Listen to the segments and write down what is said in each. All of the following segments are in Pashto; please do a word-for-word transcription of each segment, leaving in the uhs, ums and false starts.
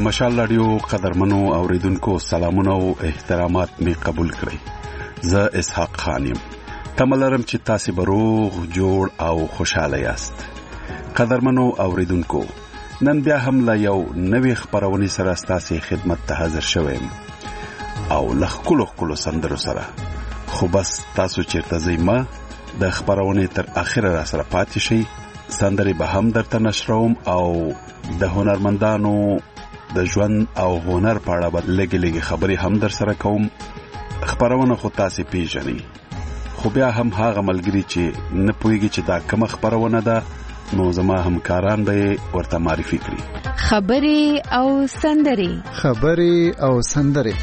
د مشال رادیو قدرمنو اوریدونکو سلامونه او احترامات می قبول کړئ. زه اسحاق خان یم. تملرم چې تاسو به روغ جوړ او خوشاله یاست. قدرمنو اوریدونکو نن بیا هم لا یو نوې خبرونه سره ستاسو خدمت ته حاضر شوم او لخکلو خکلو سندرو سره. خو بس تاسو چیرته زیما د خبرونه تر اخره را سره پاتې شئ. سندري به هم درته نشروم او د هنرمندانو د ژوند او هنر په اړه به لږ لږ خبرې هم در سره کوم. خبرونه خو تاسو پیژنئ، خو بیا هم هغه ملګری چې نه پوهیږي چې دا کومه خبرونه ده نو زما همکاران به ورته معرفي کړي. خبرې او سندري خبرې او سندري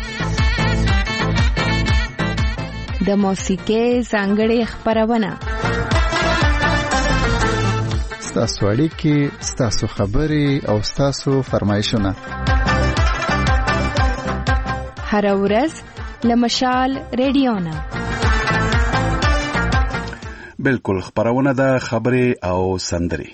د موسیقۍ ځانګړې خبرونه، ستاسو اړیکې، ستاسو خبرې او ستاسو فرمایشونه هر ورځ له مشال رادیو نه. بالکل خبرونه د خبرې او سندري.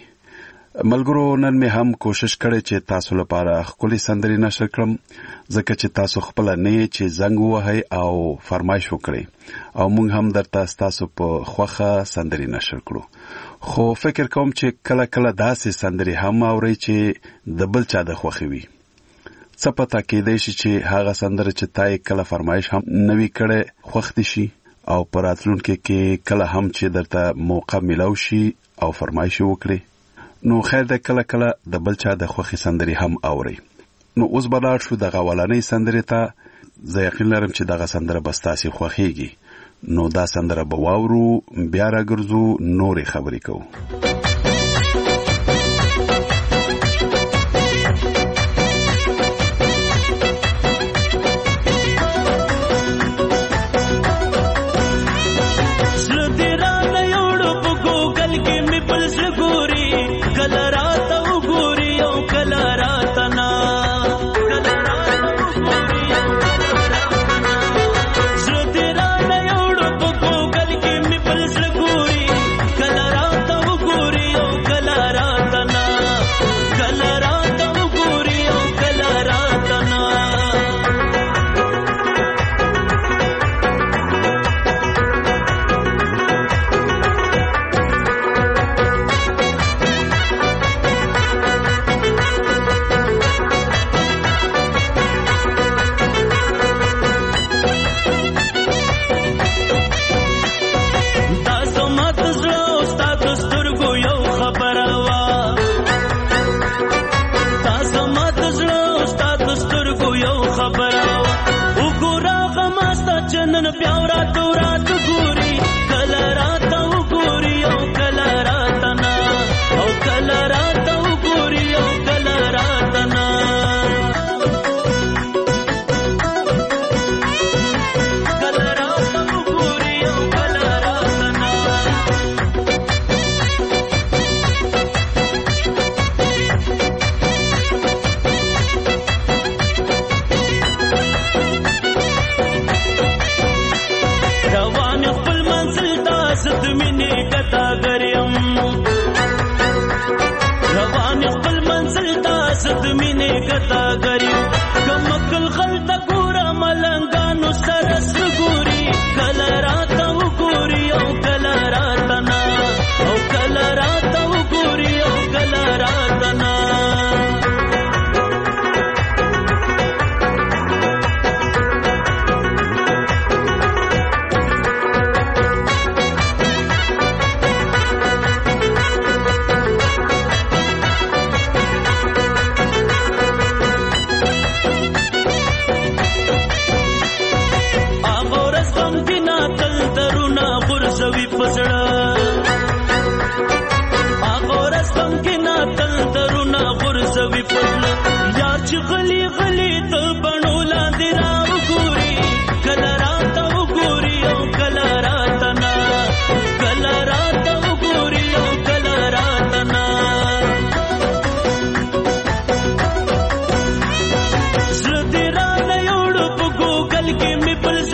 ملګرو نن مې هم کوشش کړی چې تاسو لپاره خولي سندري نشر کړم، ځکه چې تاسو خپل نه چې زنګ وهي او فرمایش وکړي او موږ هم درته تاسو په خوخه سندري نشر کړو. خو فکر کوم چې کله کله داسې سندري هم اوري چې د بل چا د خوخي وي. څه پته کېدای شي چې هغه سندره چې تای کله فرمایش هم نوي کړي خوښ دي شي او پراتلونکو کې کله هم چې درته موقع ملو شي او فرمایش وکړي. نو خیر د کله کله د بل چا د خوخي سندري هم اوري. نو اوس بلار شو د غوالنۍ سندري ته. زه یقین لرم چې دغه سندره بستاسي خوخيږي. نو دا سندره به واورو، بیا راګرځو نورې خبرې کوو.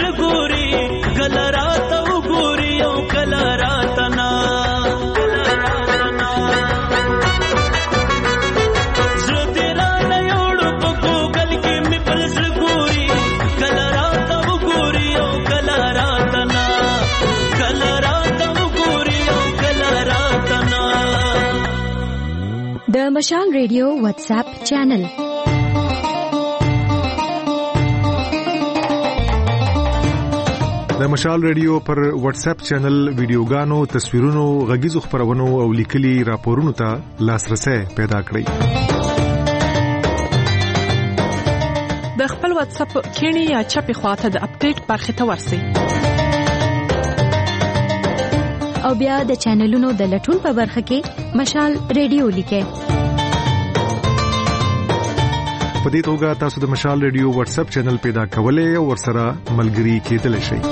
کل راته وګوري او کل راته نه. مشال ریډیو واتس اپ چینل. د مشال ریډیو پر واتس اپ چینل ویډیوګانو، تصویرونو، غږیزو خبرونو او لیکلي راپورونو ته لاسرسي پیدا کړئ. د خپل واتس اپ کینی یا چپی خواته د اپډیټ برخه ته ورسئ. او بیا د چینلونو د لټون په برخه کې مشال ریډیو لیکئ. په دې توګه تاسو د مشال ریډیو واتس اپ چینل پیدا کولای او ورسره ملګری کېدلی شئ.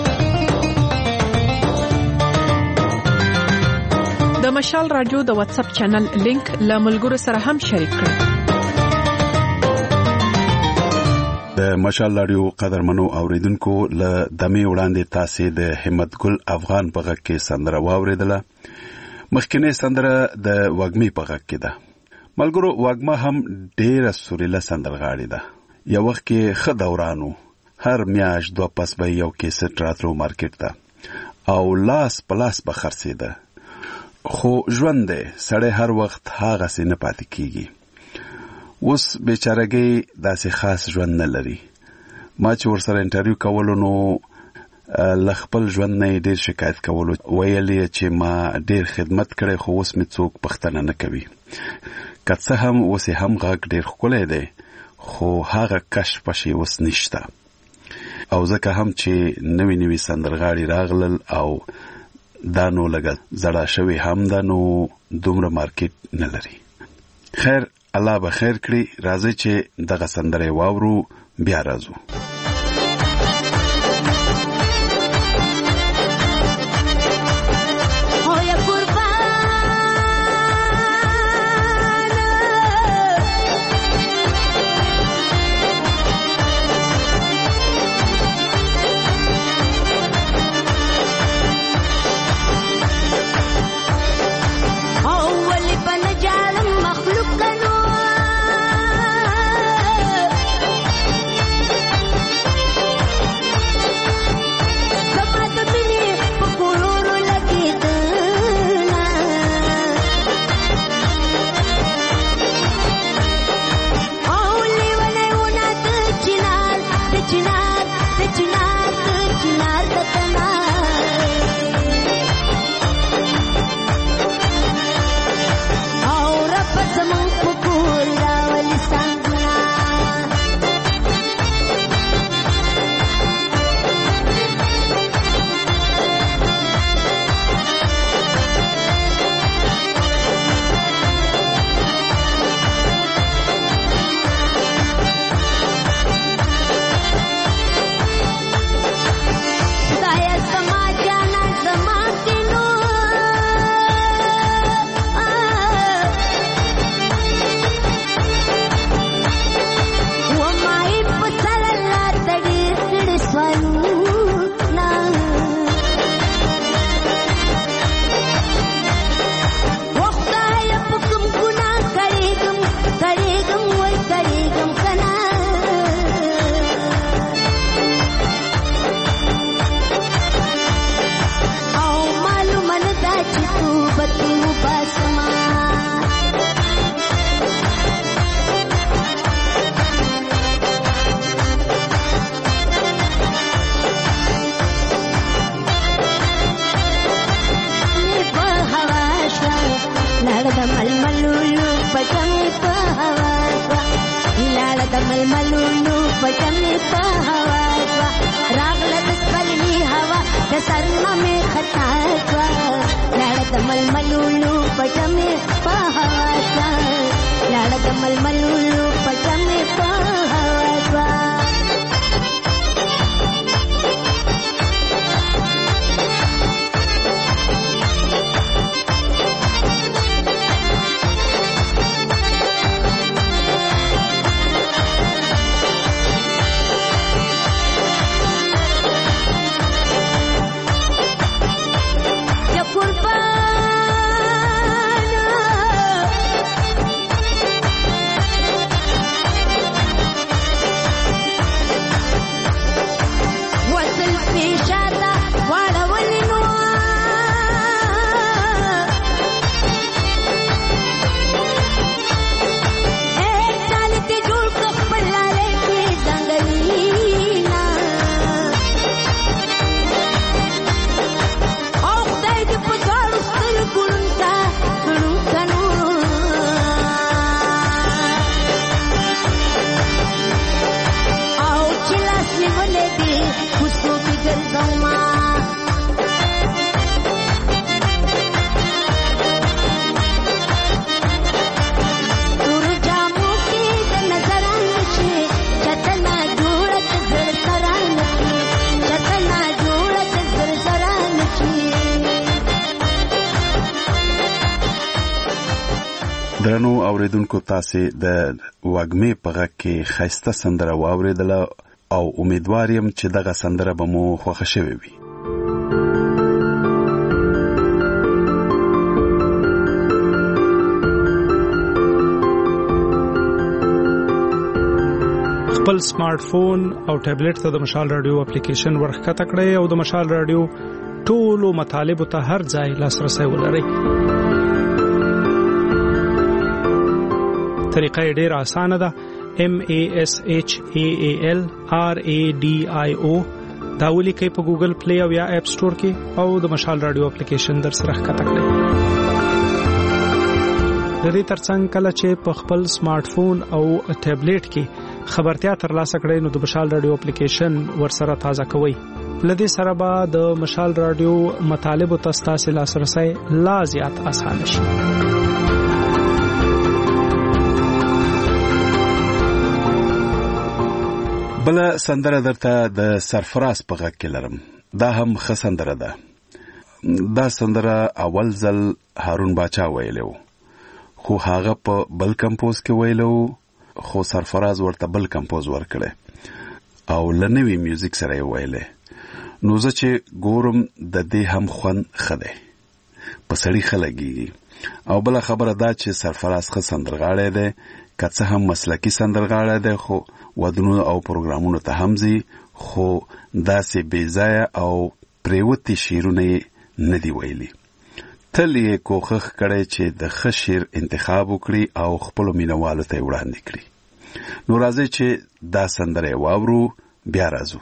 د مشال رادیو د واتس اپ چینل لینک له ملګرو سره هم شریک کړئ. د مشال رادیو قدرمنو اوریدونکو له دمه وړاندې تاسو د همت ګل افغان په غږ کې سندره واوریدله. مخکینه سندره د وګمی په غږ کې ده. ملګرو وګما هم ډیره سوريله سندرغاړي ده. یو وخت کې خ دورانو هر میاش دوه پس به یو کیسټ راتلو مارکیټ ته او لاس پلاس به خرڅیده. خو ژوند دی سړی هر وخت هغه سینه پاتې کیږي. اوس بیچارهګي داسې خاص ژوند نه لري. ما چې ورسره انټرویو کولو نو لخپل ژوند نه ډیر شکایت کولو، ویلې چې ما ډیر خدمت کړې خو اوس می څوک پښتنه نه کوي. که څه هم اوس هم غږ ډیر ښکلی دی خو هغه کش پشي اوس نشته. او ځکه هم چې نوی نوی سندرغاړي راغلل او دا نو لګل زړه شوی هم دا نو دومره مارکیټ نه لري. خیر الله به خیر کړي. راځي چې دغه سندره واورو بیا راځو. درنو اوریدونکو تاسو د وګمې په غږ کې خسته سندره واوریدله او امیدوار یم چې دغه سندره به مو خوښه شوي وي. خپل سمارټ فون او ټابلیټ ته د مشال رادیو اپلیکیشن ورښکته کړئ او د مشال رادیو ټولو مطالبو ته هر ځای لاسرسی ولرئ. طریقه یې ډېره اسانه ده. M A S H A A L R A D I O دا ولیکئ په ګوګل پلی او یا اپ سٹور کې او د مشال رادیو اپلیکیشن در سره ښکته کړئ. د دې ترڅنګ کله چې په خپل سمارټ فون او ټابلیټ کې خبرتیا ترلاسه کړئ نو د مشال رادیو اپلیکیشن ورسره تازه کوئ. لدې سره به د مشال رادیو مطالبو ته ستاسو لاسرسی لا زیات اسانه شي. بل سندره درته د سرفراز په غږ کې لرم. دا هم ښه سندره ده. دا سندره اول ځل هارون باچا ویلو خو هغه په بل کمپوز کې ویلو خو سرفراز ورته بل کمپوز ورکړي او لنوي میوزیک سره ویلې. نو زه چې ګورم د دې هم خوند خده په سړی خلګي او بل خبره دا چې سرفراز ښه سندرغاړی دی که څه هم مسلکی سندرغاړی دی خو ودونو او پروګرامونو ته هم ځي خو داسې بېځایه او پریوتي شعرونه یې نه دي ویلي. تل یې کوښښ کړی چې د ښه شعر انتخاب وکړي او خپلو مینوالو ته یې وړاندې کړي. نو راځئ چې دا سندره یې واورو بیا راځو.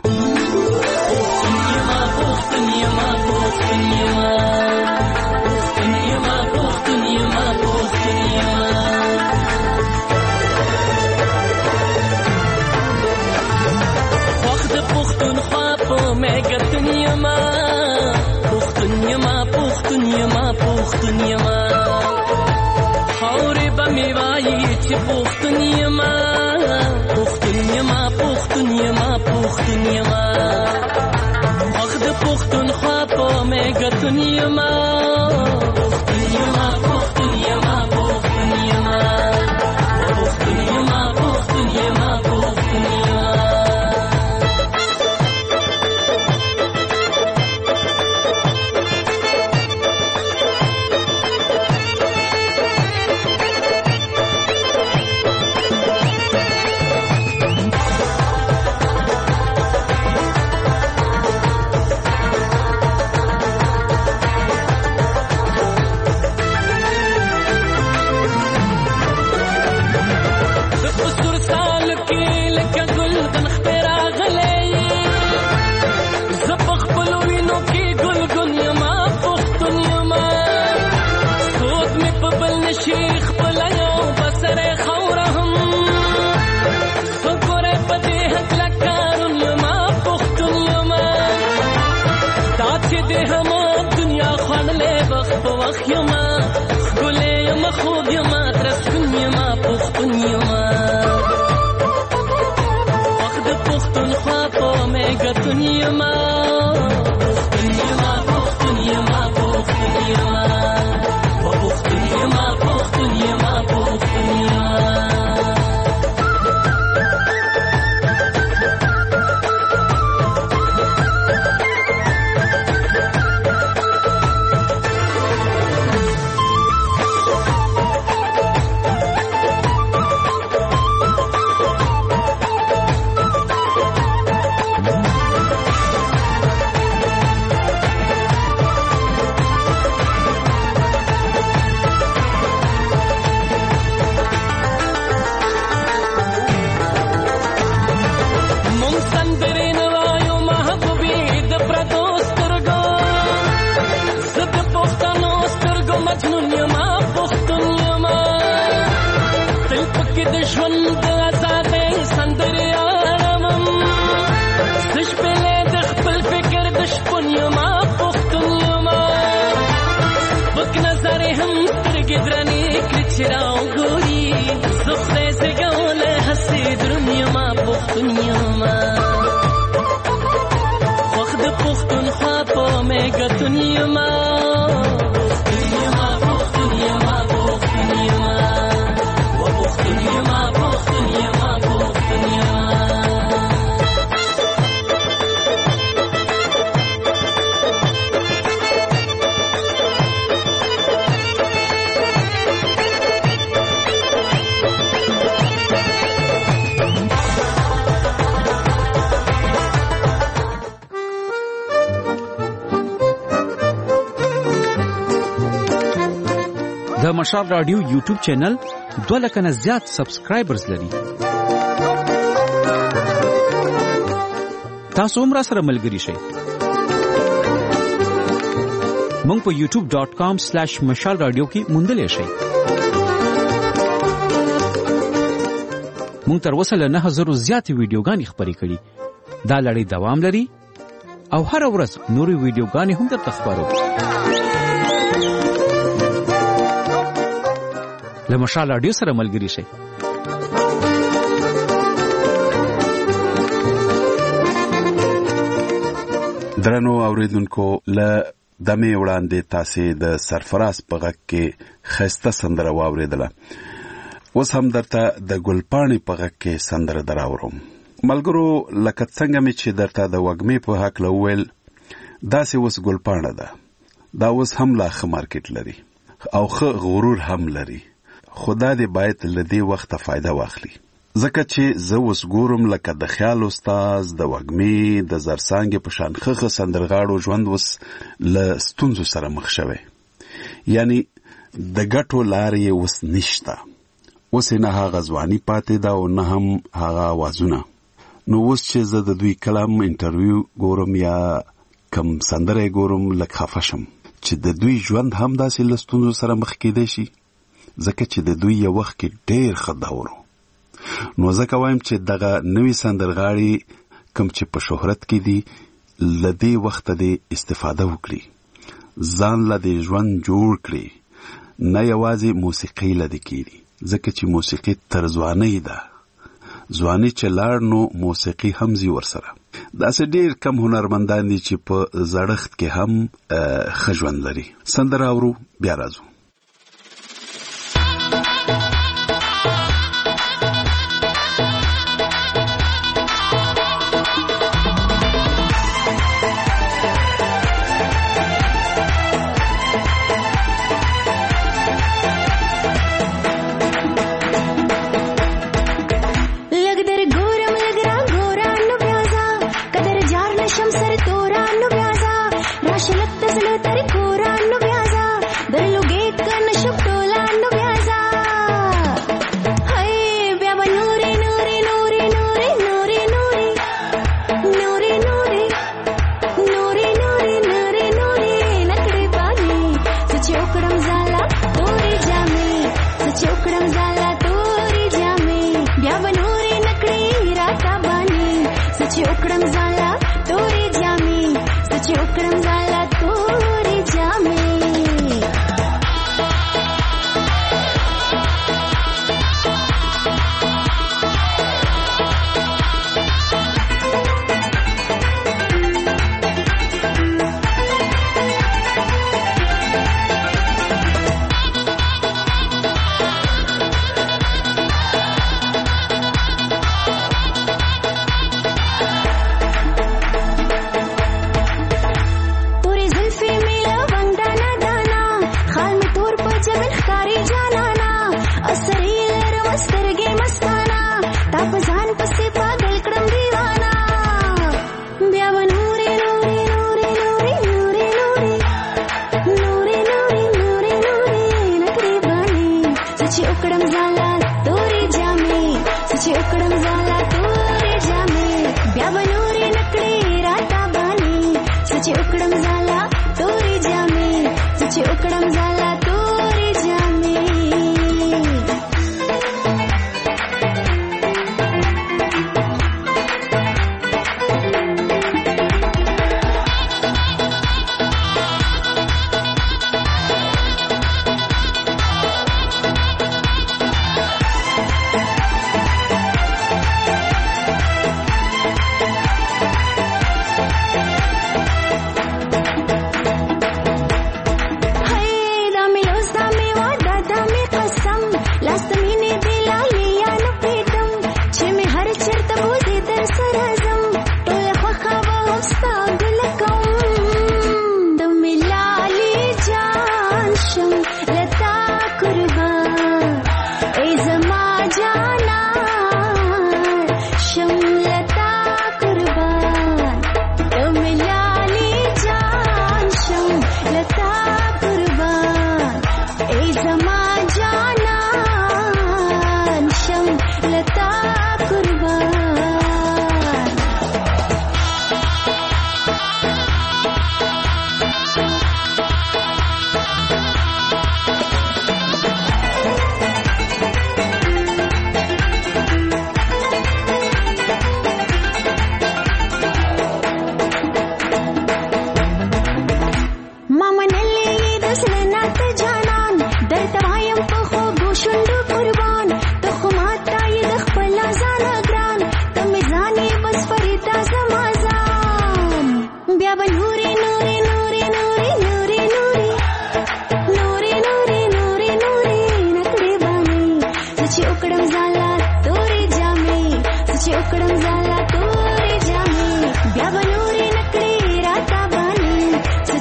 دنیا ما دنیا ما دنیا ما د مشال رادیو یوټیوب چینل دوه لک نه زیات سبسکرایبرز لري. تاسو هم را سره ملګري شئ. مونږ په یوټیوب ډاٹ کام سلیش مشال رادیو کې موندلې شئ. مونږ تر اوسه له نه هزارو زیاتې ویډیوګانې خپرې کړي. دا لړۍ دوام لري او هر ورځ نورې ویډیوګانې هم درته خپرو. له مشال رادیو سره ملګري شئ. درنو اوریدونکو، له دمه وړاندې تاسو د سرفراز په غږ کې خسته سندره واوریدله. اوس هم درته د ګلپاڼې په غږ کې سندره دراوړم. ملګرو، لکه څنګه مې چې درته د وږمې په هکله وویل، داسې اوس ګلپاڼه ده. دا اوس هم لا ښه مارکیټ لري او ښه غرور هم لري، خو دا دې باید له دې وخته فایده واخلي. ځکه چې زه اوس ګورم لکه د خیال استاز، د وږمې، د زرڅانګې په شان ښه ښه سندرغاړو ژوند اوس له ستونزو سره مخ شوی. یعنی د ګټو لارې یې اوس نشته. اوس نه هغه ځواني پاتې ده او نه هم هغه آوازونه. نو اوس چې زه د دوی کلام انټرویو ګورم یا کم سندره ګورم، لږ خفه شم چې د دوی ژوند هم داسې له ستونزو سره مخ کېدی شي، ځکه چې د دوی یو وخت کې ډېر ښه دور و. نو ځکه وایم چې دغه نوي سندرغاړي کوم چې په شهرت کې دي، له دې وخته دې استفاده وکړي، ځان له دې ژوند جوړ کړي. نه یوازې موسیقي له دې کېږي، ځکه چې موسیقي تر ځوانۍ ده. ځواني چې لاړ نو موسیقي هم ځي ورسره. داسې ډېر کم هنرمندان دي چې په زړښت کې هم ښه ژوند لري. سندره اورو، بیا راځو. Chokram zala tore jame, sa chokram zala tore jame.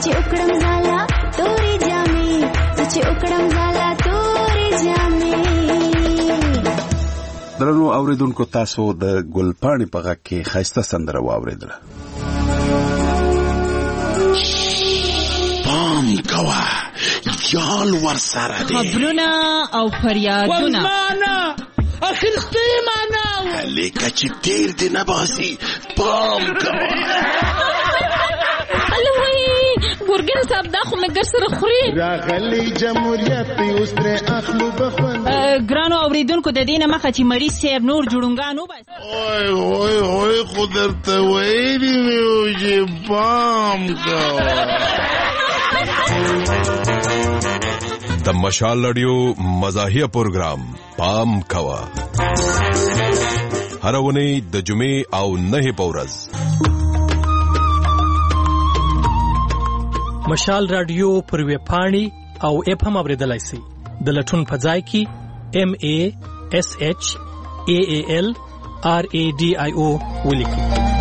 چې وکړم زالا تورې جامې چې وکړم زالا تورې جامې. درنو اوریدونکو تاسو د ګلپاڼې په غږ کې ښایسته سندره واورېدله. پام کوه یال ورسره دی خبرونه او فریادونه والمانا اخر ستیمانا لیکه چې تیر دی نباسی پام کوه. الوی ګورګین صاحب دا خو مګر سره خوري راغلی جمهوریت اوس تر اخلو بخون. ګرانو اوریدونکو د دینه مخه چې مری سیب نور جوړونګانو بس اوه اوه اوه خو درته ویلي مې و چې پام کوه. د مشال رادیو مزاحیه پروګرام پام کوه هر ونی د جمعې او نه په ورځ. مشال رادیو پر وی پاڼي او اپ هم اوریدلای شي د لټون په ځای کې ام ا اس اچ ا ا ال ار ا ډي اي او ولیکي.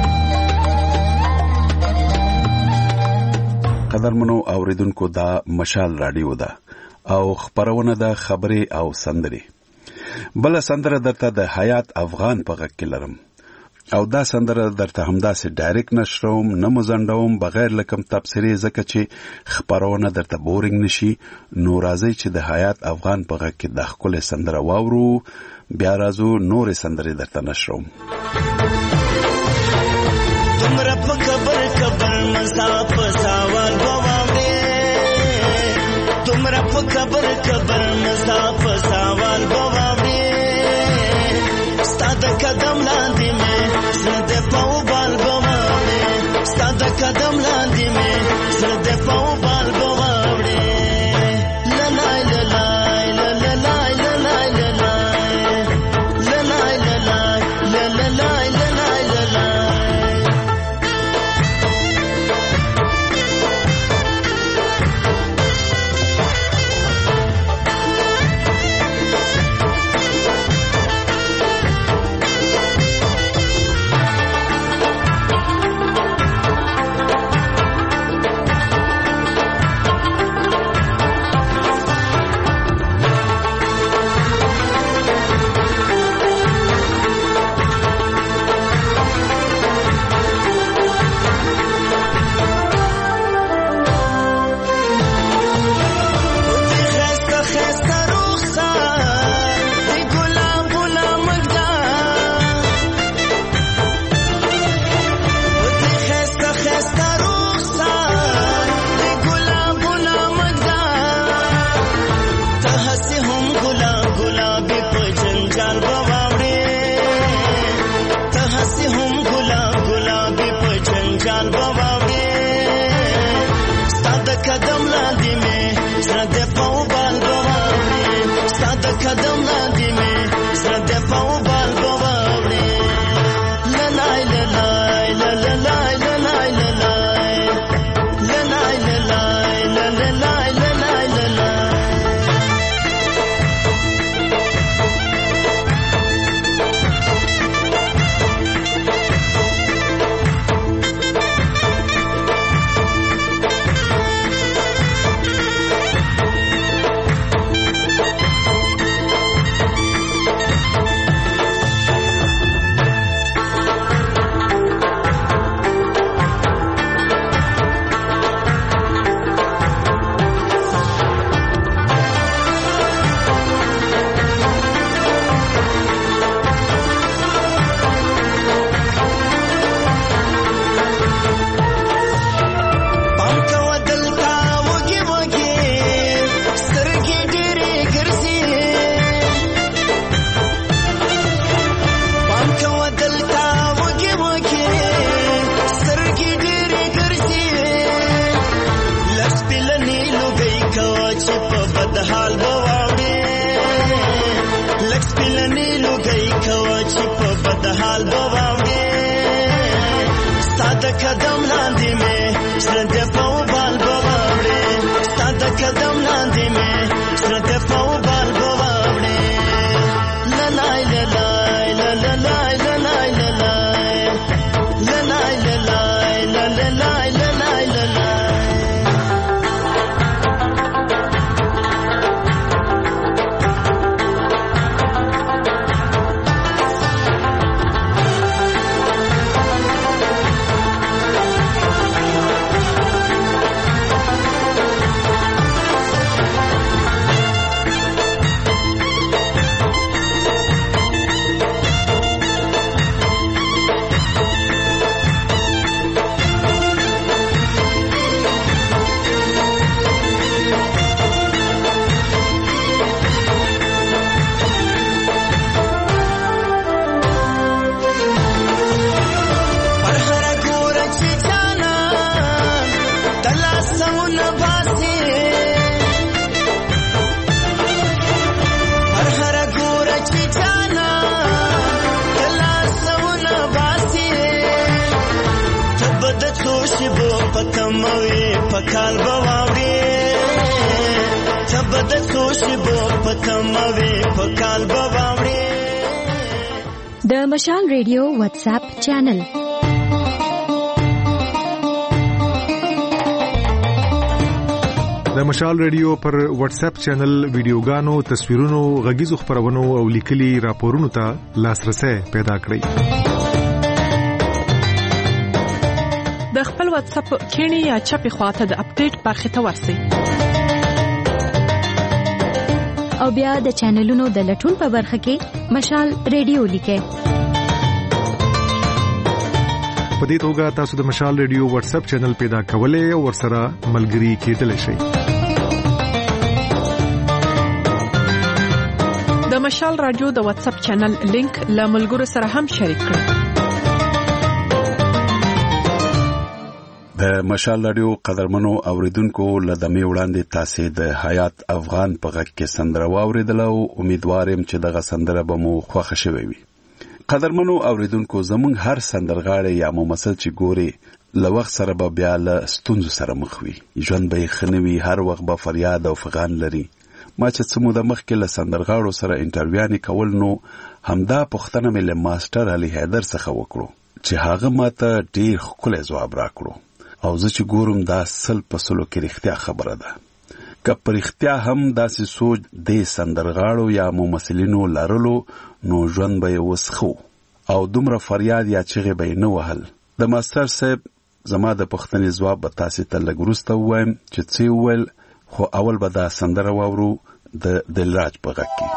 قدرمنو اوریدونکو دا مشال رادیو ده او خبرونه ده خبري او سندري. بل سندره درته د حیات افغان په غږ کې لرم او دا سندره درته همداسې ډایرکټ نشروم نه مزندوم بغیر لکم تبصرې ځکه چې خبرونه درته بورینګ نشي. نو راځي چې د حیات افغان په غږ کې د ښکلې سندره واورو بیا راځو نورې سندرې درته نشروم. تمره په خبر خبر مزا په سوال بواوې تمره په خبر خبر مزا په سوال بواوې ستاد قدم لاندې مې زړه دې په وبال بواوې ستاد قدم لاندې مې زړه دې په وبال بواوې لای لای لای لای لای لای لای لای قدم لاندې مې زړه دې په وبال بواوړې لای لای لای لای لای لای لای لای قدم لاندې مې زړه دې په وبال بواوړې ستا د قدم لاندې مې زړه دې په وبال بواوړې لای لای لای لای لای لای لای لای لای لای لاسونه باسي هر هر ګوره چې جانا لاسونه باسي تبد توشي بو پتموي پکال بواوي تبد توشي بو پتموي پکال بواوي د مشال ریډیو واتس اپ چینل د مشال ریډیو پر واتس اپ چینل ویډیوګانو تصویرونو غږیزو خبرونو او لیکلي راپورونو ته لاسرسي پیدا کړئ د خپل واتس اپ کینی یا چپی خواته د اپډیټ برخه ته ورسئ او بیا د چینلونو د لټون په برخه کې مشال ریډیو لیکئ په دې توګه تاسو د مشال ریډیو واتس اپ چینل پیدا کولای او ورسره ملګري کېدلی شئ د مشال رادیو د واتس اپ چینل لینک له ملګرو سره هم شریک کړئ د مشال رادیو قدرمنو اوریدونکو لدمه وړاندې تاسو د حیات افغان په غږ کې سندره واوریدل او امیدوارم چې دغه سندره به مو خوښه شوي وي قدرمنو اوریدونکو زموږ هر سندرغاړی یا ممثل چې ګوري لوخت سره به بیا له ستونزو سره مخ وي ژوند به خنوي هر وخت به فریاد او فغان لري ما چې څه موده مخکې له سندرغاړو سره انټرویو کول نو همدا پوښتنه مې له ماستر علي حیدر څخه وکړو چې هغه ماته ډیر ښکلی ځواب راکړو او زه چې ګورم دا سل په سلو کې رښتیا خبره ده که په رښتیا هم داسې سوچ د سندرغاړو یا ممثلینو لرلو نو ژوند به یې اوس ښه او دومره فریاد یا چغې به یې نه وهل د ماستر صاحب زما د پوښتنې ځواب به تاسې ته لږ وروسته ووایم چې څه وویل خو اول به دا سندره واورو د دلراج په غږ کې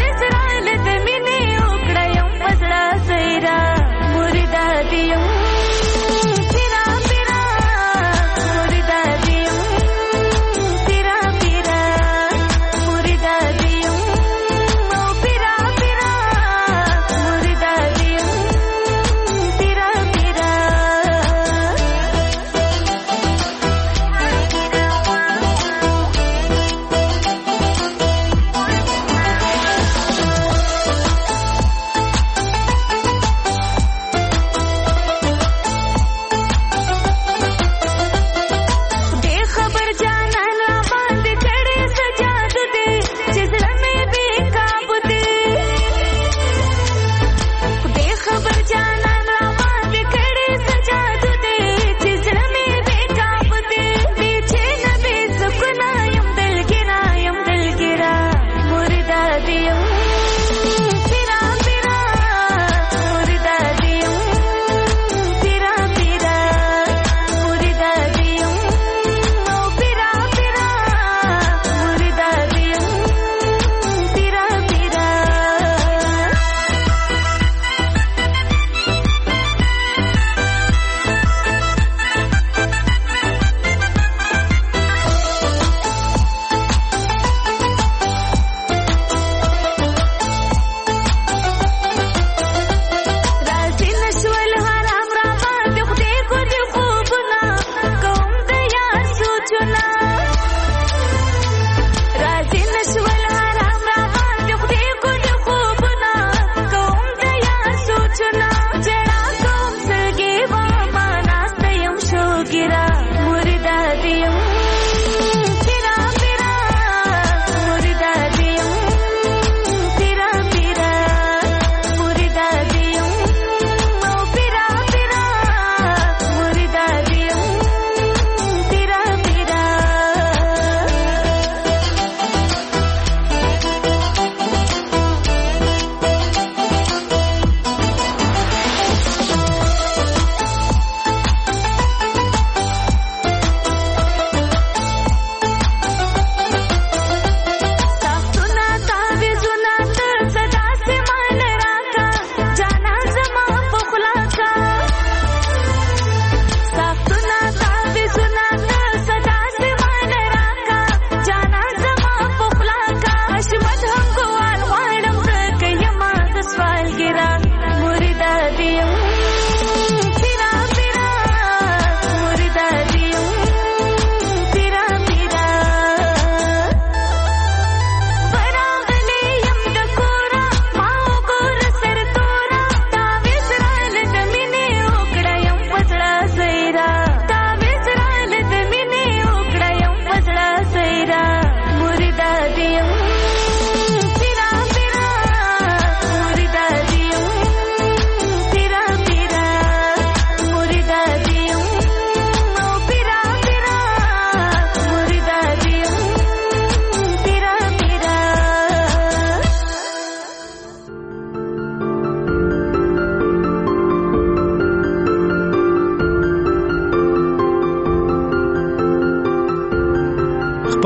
Murida diyo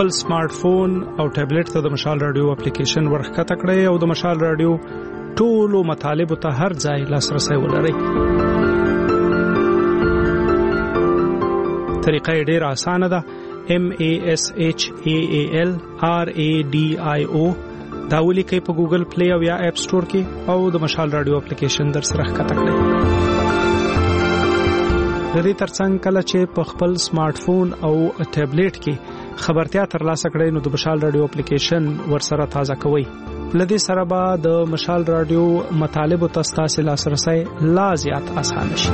خپل سمارټ فون او ټابلیټ ته د مشال رادیو اپلیکیشن ورخکته کړئ او د مشال رادیو ټولو مطالبه ته هر ځای لاسرسي ولرئ. طریقه ډیره اسانه ده. M A S H A A L R A D I O دا ولیکئ په ګوګل پلی او یا اپ سٹور کې او د مشال رادیو اپلیکیشن در سره ښکته کړئ. د دې ترڅنګ کله چې په خپل سمارټ فون او ټابلیټ کې خبرتیا ترلاسه کړئ نو د مشال رادیو اپلیکیشن ورسره تازه کوئ. لدې سره به د مشال رادیو مطالب او تاسو لاسرسي لا زیات اسانه شي.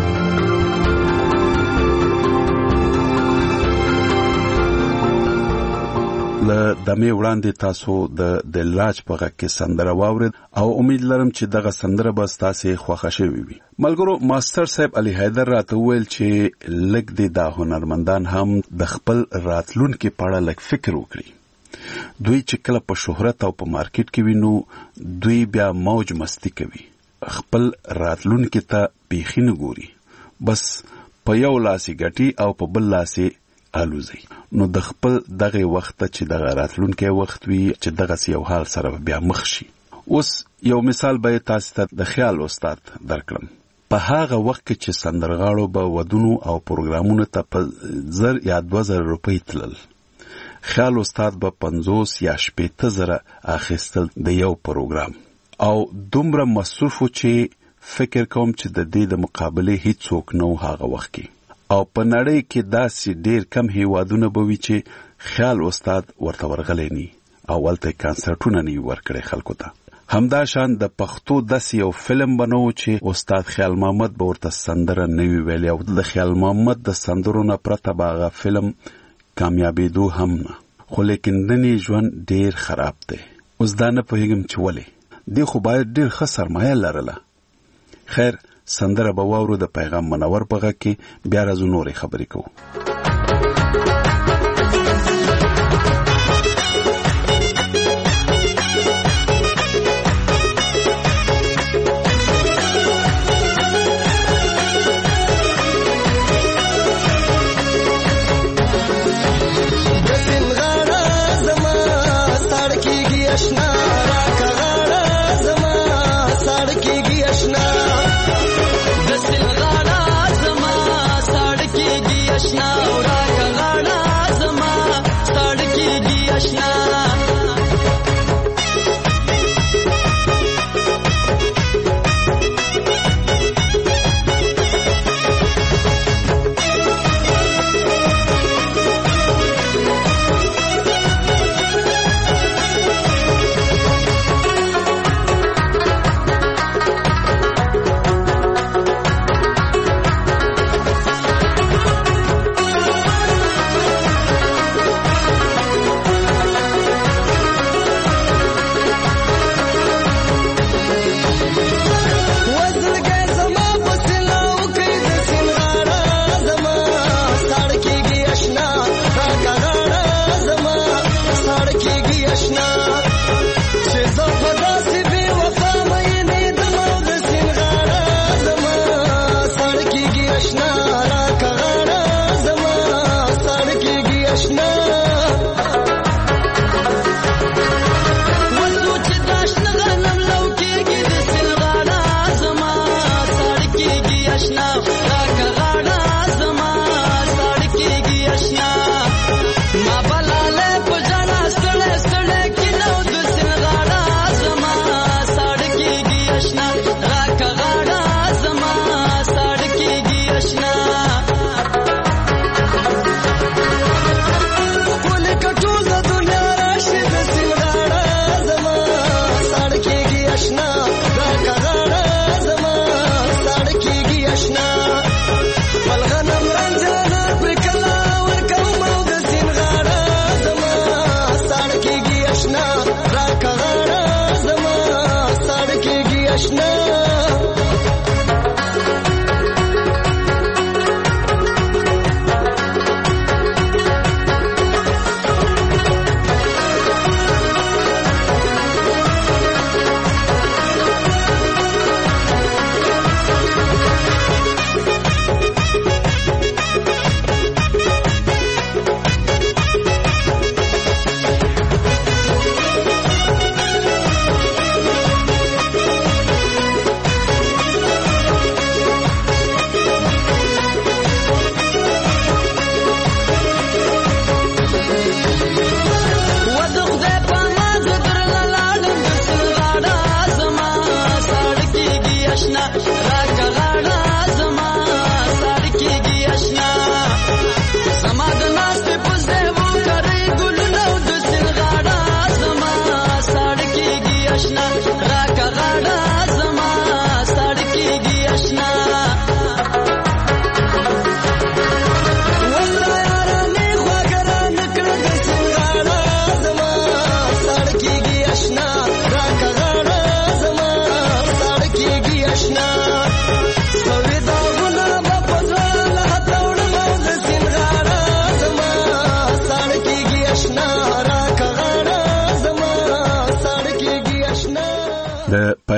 ل دمه وړاندې تاسو د دلراج په غږ کې سندره واورید او امید لرم چې دغه سندره به تاسو خوښه شوي وي. ملګرو ماستر صاحب علي حیدر راته ویل چې لږ د دا هنرمندان هم د خپل راتلونکو په اړه لږ فکر وکړي. دوی چې کله په شهرت او په مارکیټ کې وینو دوی بیا موج مستی کوي، خپل راتلونکو ته پیخي نه ګوري، بس په یو لاسي ګټي او په بل لاسي الوزي. نو د خپل دغه وخت چې دغه راتلونکي وخت وي چې دغه یو حال سره بیا مخ شي. اوس یو مثال به تاسو ته د خیال استاد درکړم. په هغه وخت کې چې سندرغاړو به ودونو او پروګرامونو ته په زر یا دوه زره روپۍ تلل، خیال استاد به پنځوس یا شپېته زره اخیستل د یو پروګرام او دومره مصرف چې فکر کوم چې د دې د مقابله هیڅ څوک نو هغه وخت کې او په نړۍ کې داسې ډیر کم هیوادونه به وي چې خیال استاد ورته ورغلی نی او ولته کانسرټونه نی ورکړي خلکو ته. همدا شان د پښتو داسې یو فلم بنو چې استاد خیال محمد به ورته سندره نوی ویلی او د خیال محمد د سندرو نه پرته باغه فلم کامیابېدو هم نه. خو لیکن دنی ژوند ډیر خراب دی. اوس دا نه پوهېږم چې ولې. دی خو باید ډیر ښه سرمایه لرله. خیر سندره به واورو د پیغام منور په غږ کې بیا راځو نورې خبرې کوو.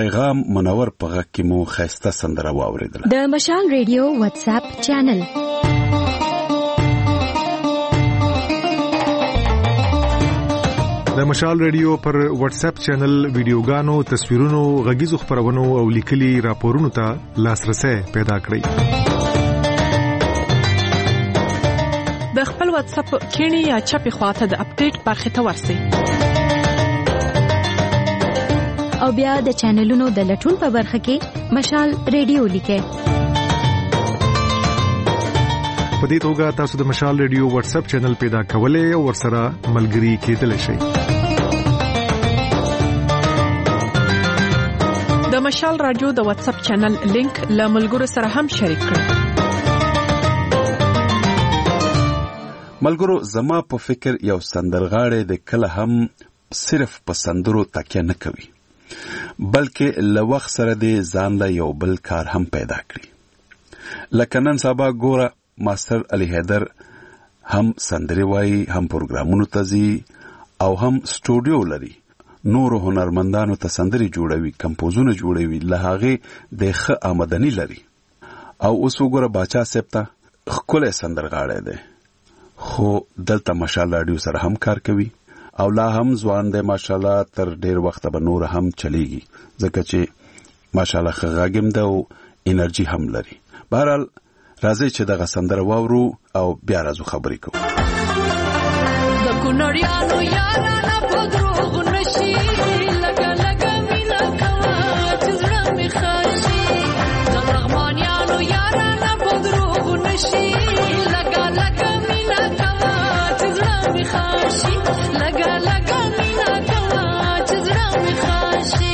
پیغام منور په غږ کې مو ښایسته سندره واورېدله. د مشال ریډیو واتس اپ چینل د مشال ریډیو پر واتس اپ چینل ویډیوګانو، تصویرونو، غږیزو خبرونو او لیکلي راپورونو ته لاسرسي پیدا کړئ. د خپل واتس اپ کینی یا چپی خواته د اپډیټ برخه ته ورسئ. او بیا د چینلونو د لټون په برخه کې مشال ریډیو لیکئ. په دې توګه تاسو د مشال ریډیو واتس اپ چینل پیدا کولای او ورسره ملګري کېدلی شئ. د مشال رادیو د واتس اپ چینل لینک له ملګرو سره هم شریک کړئ. ملګرو زما په فکر یو سندرغاړی د کله هم صرف په سندرو تکیه نه کوي، بلکې له وخت سره د ځان له یو بل کار هم پیدا کړي. لکه نن سبا ګوره ماستر علي حیدر هم سندري وایي، هم پروګرامونو ته ځي او هم سټوډیو لري. نورو هنرمندانو ته سندري جوړوي، کمپوزونه جوړوي، له هغې د ښه آمدني لري. او اوس وګوره باچا صاحب ته ښکلی سندرغاړی دی، خو دلته مشال راډیو سره هم کار کوي او لا هم ځوان دی ماشاءالله. تر ډیر وخت به نور هم چلیږي ځکه چې ماشاءالله ښه غږ هم ده او انرژي هم لري. بهرحال راځئ چې دغه سندره واورو او بیا راځو خبرې کوو. د کونړیانو یارانه په دروغ نشي، لګه لګه مینا کوه چې زړه مې خاشي. د لغمانیانو یارانه په دروغ نشي، لګه لګه مینا کوه چې زړه مې خاشي. لګه لګه مینا کوه چې زړه مې خاشي.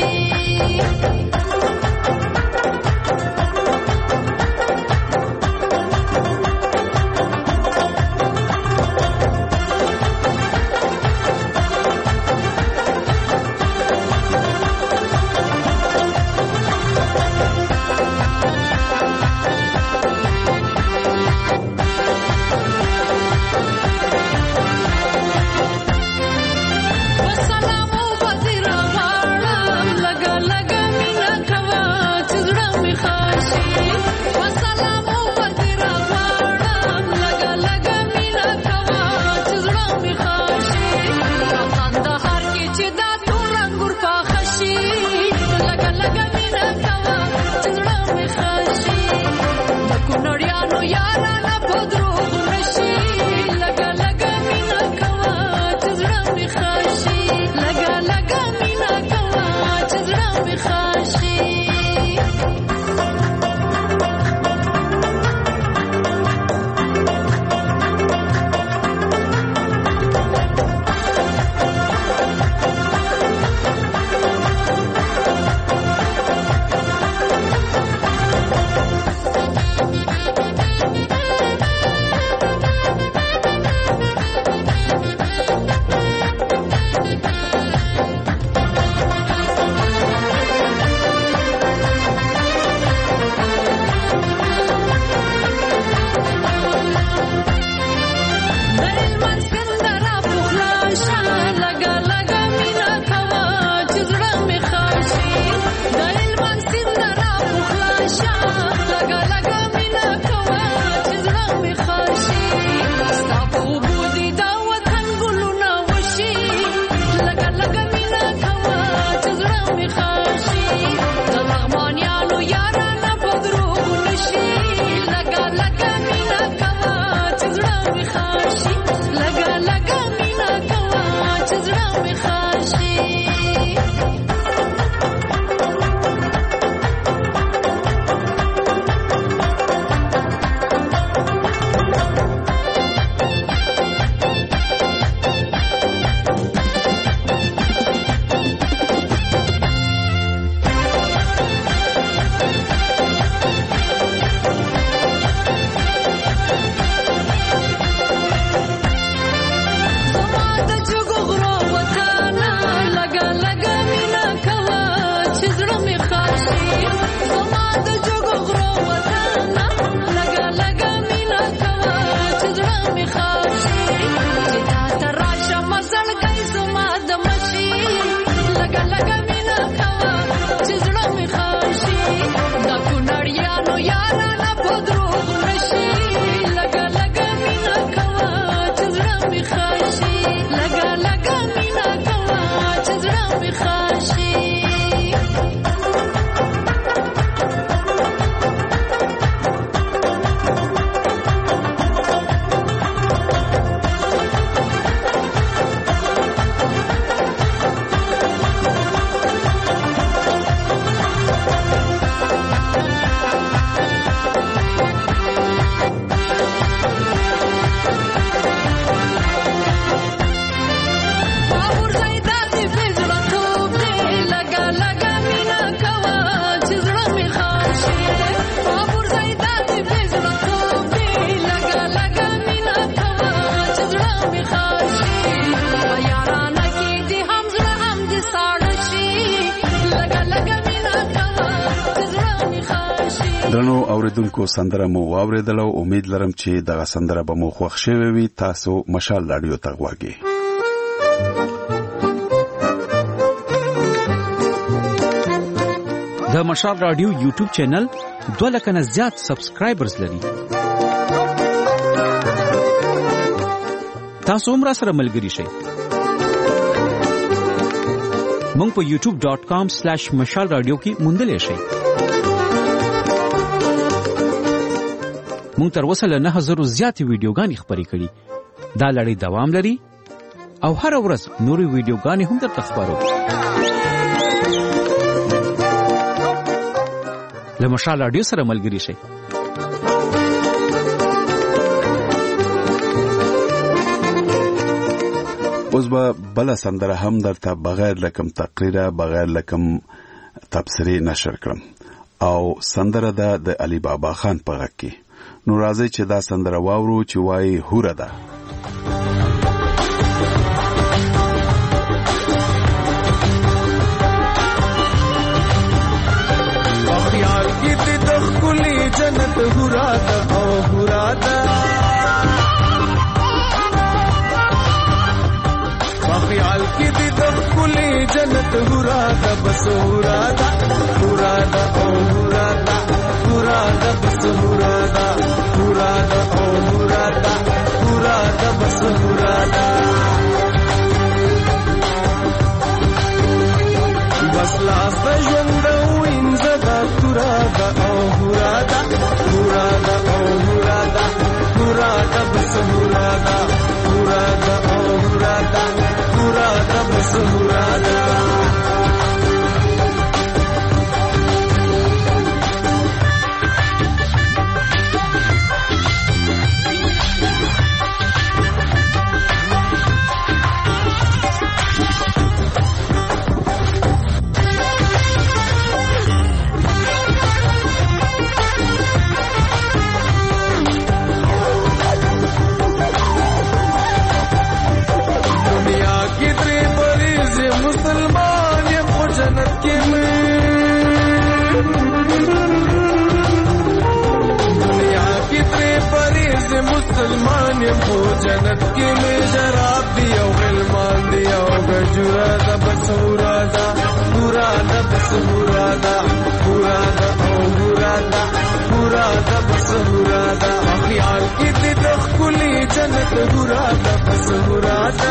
درنو اوریدونکو سندره مو واوریدلو. امید لرم چې دغه سندره به مو خوښ شوي وي. تاسو مشال رادیو ته غواړئ. د مشال رادیو یوټیوب چینل دوه لکه نه زیات سبسکرایبرز لري. تاسو هم را سره ملګري شئ. مونږ په یوټیوب ډاٹ کام سلیش مشال رادیو کې موندلی شئ. مونږ تر اوسه له نه زرو زیاتې ویډیوګانې خپرې کړي. دا لړۍ دوام لري او هره ورځ نورې ویډیوګانې هم درته خپرو. له مشال رادیو سره ملګري شئ. اوس به بله سندره هم درته بغیر لکم تقریره بغیر لکم تبصرې نشر کړم او سندره ده د علي بابا خان په غږ کې. نو راځئ چې دا سندره واورو چې وایي هوره ده. خیال کې د ښکلي جنت هوره ده او هوره ده. خیال کې د ښکلي جنت هوره ده بس هوره ده هوره ده او هوره ده هوره ده بس هوره ده هوره ده او هوره ده هوره ده بس هوره ده. بس لاس د ژوند وینځه ده هوره ده او هوره ده هوره ده او هوره ده هوره ده بس هوره ده هوره ده او هوره ده هوره ده بس هوره ده. مسلمان یم خو جنت کې مې شراب دی او غلمان دی او ګجوره ده بس هوره ده هوره ده بس هوره ده هوره ده او هوره ده هوره ده بس هوره ده. خیال کې د ښکلي جنت هوره ده بس هوره ده.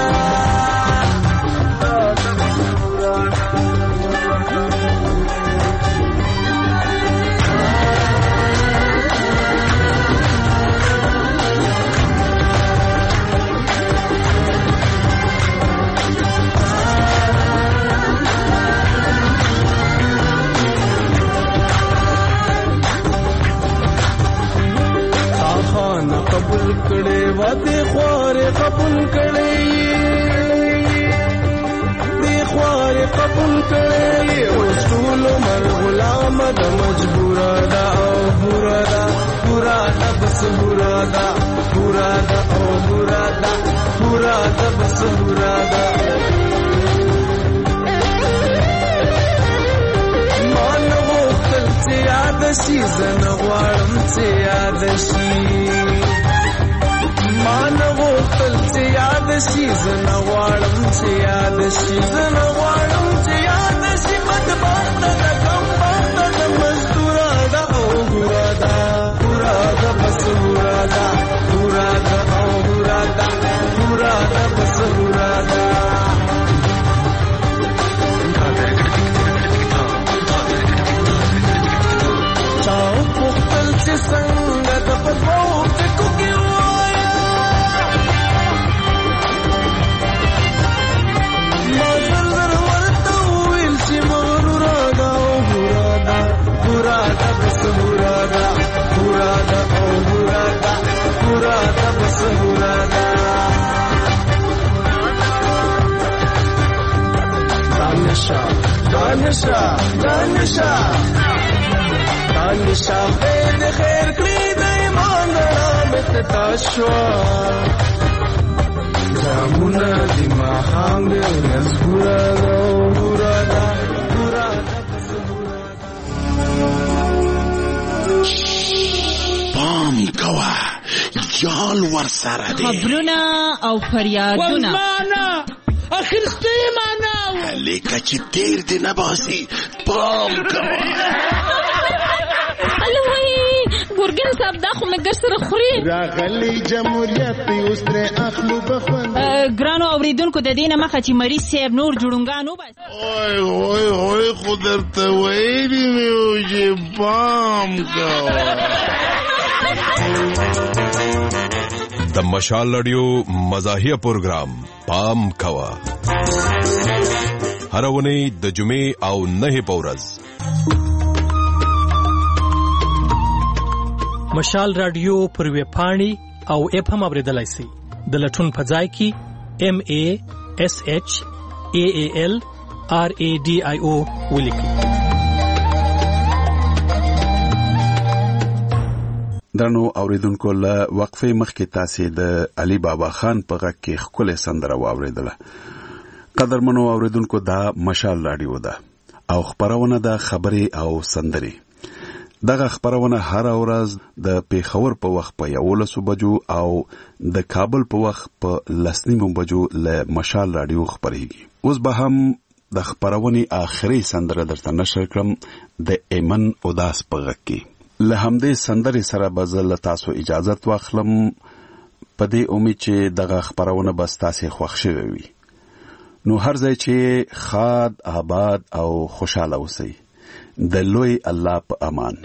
قبول کړي واده خواره قبول کړي دی خواره قبول کړي اوس ټول مر غلام د مجبور ده او پورا ده پورا ده بس پورا ده پورا ده او پورا ده پورا ده بس پورا ده. مان وختل چې یاد شي زنه غواړم چې یاد شي. مان وختل چې یاد شي زنه غواړم چې یاد شي زنه غواړم چې یاد شي. بدبخت ده کم بخت ده مزدوره ده او ګوره ده پورا ده بس پورا ده پورا ده او ګوره ده پورا ده بس پورا ده. چاو پختل چې څنګه د پدوو ټکو کې وایا ما زر زر ورته ویل چې مغروره ده او ګوره ده ګوره ده بس ګوره ده ګوره ده او ګوره ده ګوره ده بس ګوره ده. دانشا دانشا دانشا دانشا بید خیر کړی د ایمان رحمت تاشوا جامونه دی ما هنګ نزګورا ګورا دا ګورا دا جنجال ور سره دی. خبرونه او فریادونه والمانا اخر ستوی مانا لیکه چې تیر دی نباسي پام کوه. الوی ګورګین صاحب دا خو مې ګر سره خوري. راغلی جمهوریت اوس ترې اخلو بخوند. ګرانو اوریدونکو د دې نه مخه چې مریض صاحب نور جوړونګان وباسي. اوی اوی اوی خو درته ویلي مې وو چې پام کوه. د مشال رادیو مزاحیه پروګرام پام کوه. هر ونی د جمعې او نه په ورځ مشال رادیو پر ویب پاڼې او اپ هم اوریدلای شئ. د لټون په ځای کې ام ای اس ایچ ای ای ال آر ای ډي آی او ولیکئ. درنو اوریدونکو له وقفه مخکې تاسو د علي بابا خان په غږ کې خپل سندره واوریدله. قدرمنو اوریدونکو دا مشال رادیو ده او خبرونه ده خبري او سندري. دغه خبرونه هر ورځ د پیښور په وخت په یولسو بجو او د کابل په وخت په لسنیمو بجو له مشال رادیو خبريږي. اوس به هم د خبرونې آخري سندره درته نشر کړم د ایمن اوداس په غږ کې. له همدې سندرې سره به زه له تاسو اجازت واخلم په دې امید چې دغه خبرونه به ستاسو خوښ شوي وي. نو هر ځای چې خاد آباد او خوشاله اوسئ. د لوی الله په امان.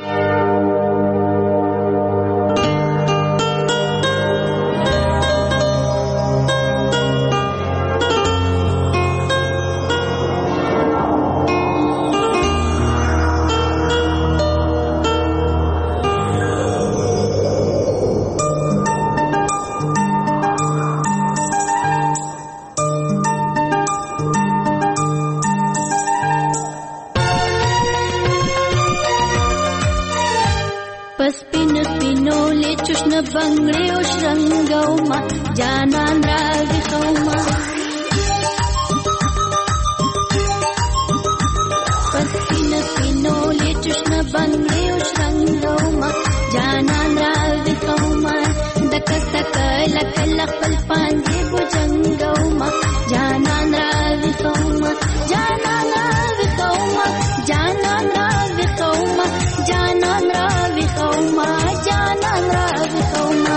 بنگړې او شرنګو ما جانان راځي خوما پسپین پینو لچشن بنگړې او شرنګو ما جانان راځي خوما دک دک لک لک خپل پانځي بوجنګو ما جانان راځي خوما جانان راځي خوما جانان راځي خوما جانان راځي خوما جانان راځي خوما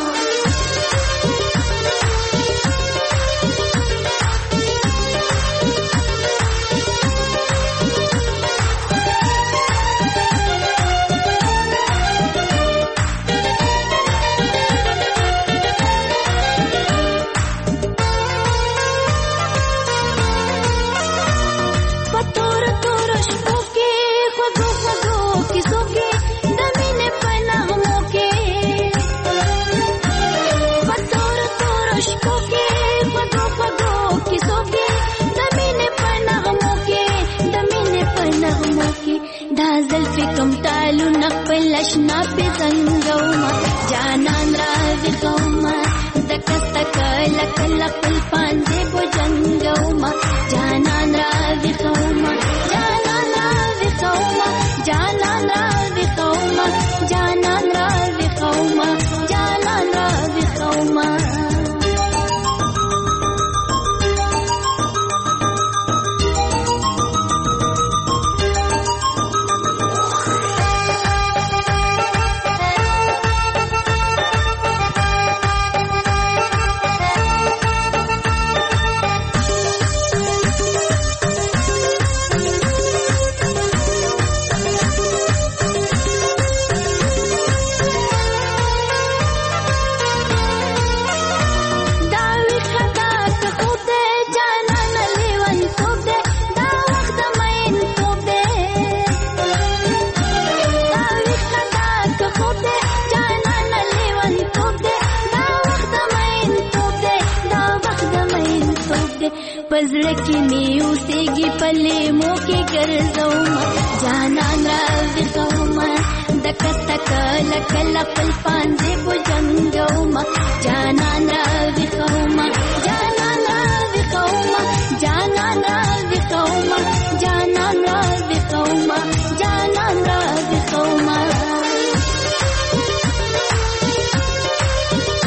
لشنا په څنګه ما جانان راځي کوما دک تک لک لک پانځه بوجنګو ما جانان راځي کوما جانان راځي کوما جانان راځي کوما جانان راځي کوما جانان راځي کوما پزړه کې مې اوسېږي پلې مو کې ګرځوما جانان راځي کوما دک تک لک لک پانځه بوجنګوما جانان راځي کوما جانان راځي کوما جانان راځي کوما جانان راځي کوما جانان راځي کوما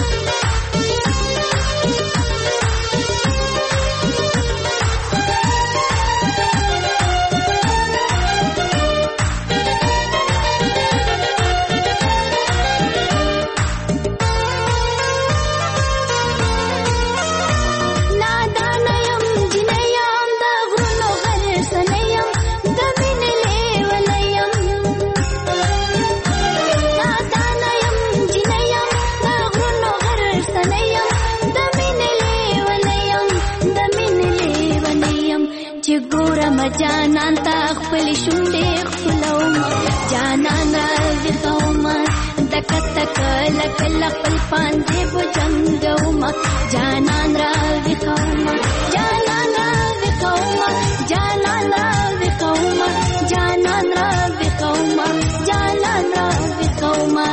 خپل شونډې خپلوما جانان راوښوما تک تک لک لک پاندې بجنګوما جانان راوښوما جانان راوښوما جانان راوښوما جانان راوښوما جانان راوښوما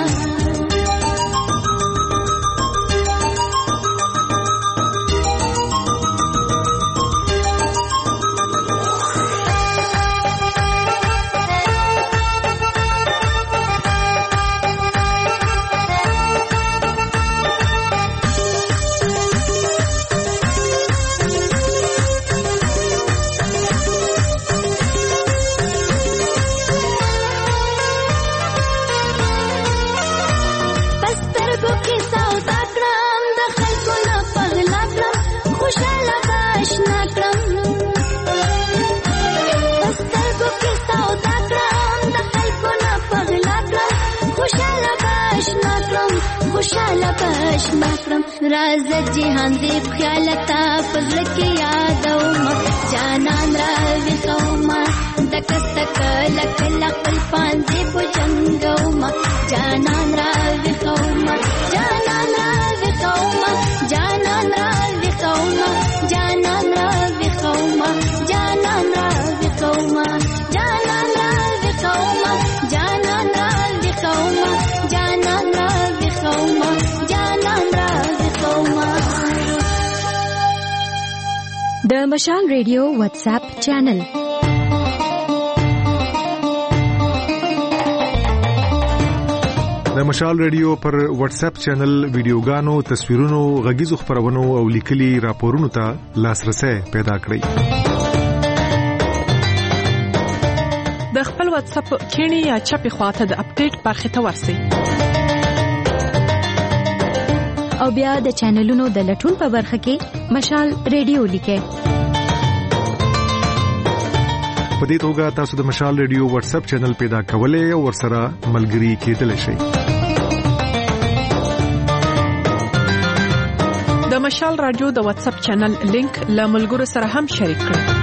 خوشاله باشنا کړم راز جهان دې خیال تا پزړه کې یادوم جانان راوښوما تک تک لک لک پاندې بجنګوم جانان راوښوما جانان راوښوما جانان راوښوما جانان راوښوما جانان راوښوما جانان راوښوما جانان راوښوما جانان د مشال ریډیو واتس اپ چینل د مشال ریډیو پر واتس اپ چینل ویډیوګانو تصویرونو غږیزو خبرونو او لیکلي راپورونو ته لاسرسي پیدا کړئ د خپل واتس اپ کینی یا چپی خواته د اپډیټ برخه ته ورسئ او بیا د چینلونو د لټون په برخه کې مشال ریډیو لیکئ په دې توګه تاسو د مشال ریډیو واتس اپ چینل پیدا کولای او ورسره ملګري کېدلی شئ د مشال رادیو د واتس اپ چینل لینک له ملګرو سره هم شریک کړئ